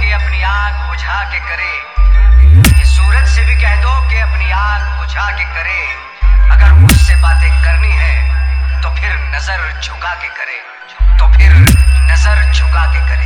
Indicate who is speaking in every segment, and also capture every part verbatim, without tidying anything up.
Speaker 1: कि अपनी आग बुझा के करे, ये सूरज से भी कह दो कि अपनी आग बुझा के करे। अगर मुझसे बातें करनी है तो फिर नजर झुका के करे, तो फिर नजर झुका के करे।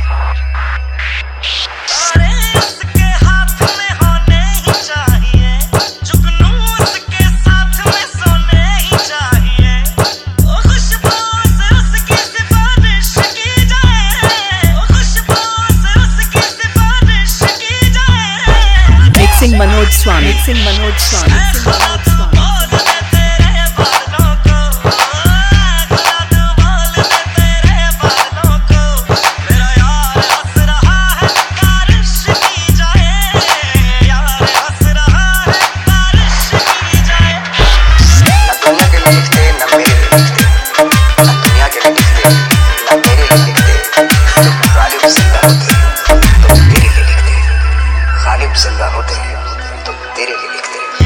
Speaker 2: मनोज स्वामी सिंह मनोज स्वामी सिंह मनोज स्वामी
Speaker 1: जिंदा होते हैं तो तेरे लिए लिखते हैं।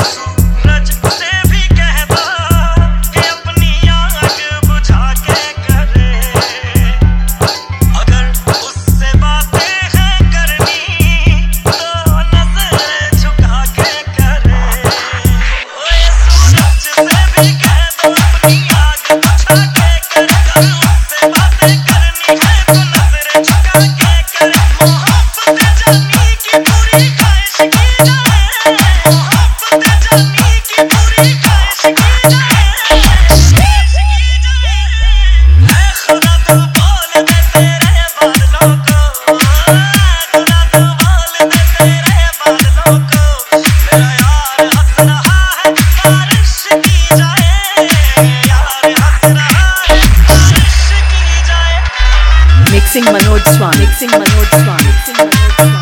Speaker 2: Mixing Manoj Swami mixing Manoj Swami mixing Manoj Swami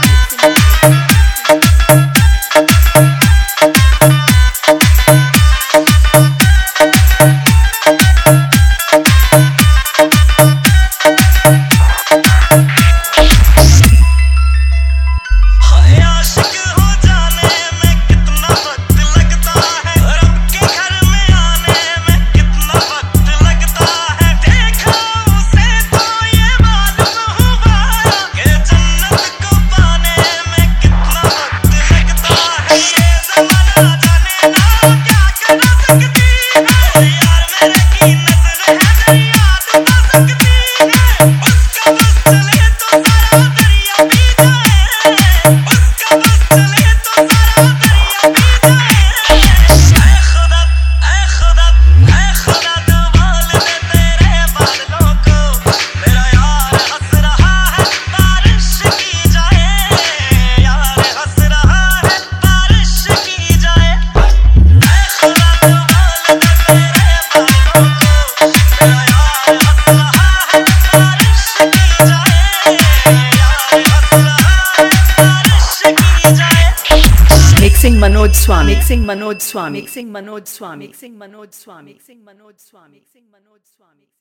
Speaker 2: mixing Manoj Swami mixing Manoj Swami mixing Manoj Swami mixing Manoj Swami mixing Manoj Swami mixing Manoj स्वामी